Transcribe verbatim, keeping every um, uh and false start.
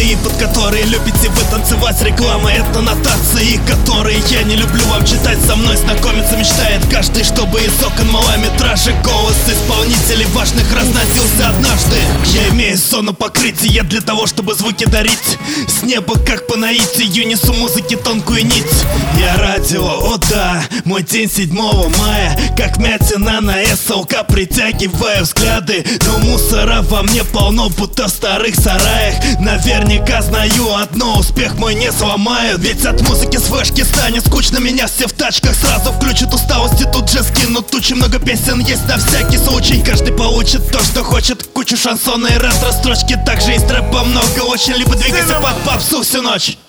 мои, под которые любите вы танцевать. Реклама — это нотации, которые я не люблю вам читать. Со мной знакомиться мечтает каждый, чтобы из окон малометражек голос исполнителей важных разносился однажды. Я имею сонопокрытие для того, чтобы звуки дарить с неба, как по наитию, несу музыки тонкую нить. Я радио, о да, мой день седьмого мая, как мятина на эс эл ка, притягиваю взгляды. Но мусора во мне полно, будто в старых сараях. Наверняка знаю одно, успех мой не сломают. Ведь от музыки с флешки станет скучно, меня все в тачках сразу включат. Усталости тут же скинут тучи, много песен есть на всякий случай. Каждый получит то, что хочет, кучу шансона и ретро-строчки. Также и рэпа много очень, либо двигайся под попсу всю ночь.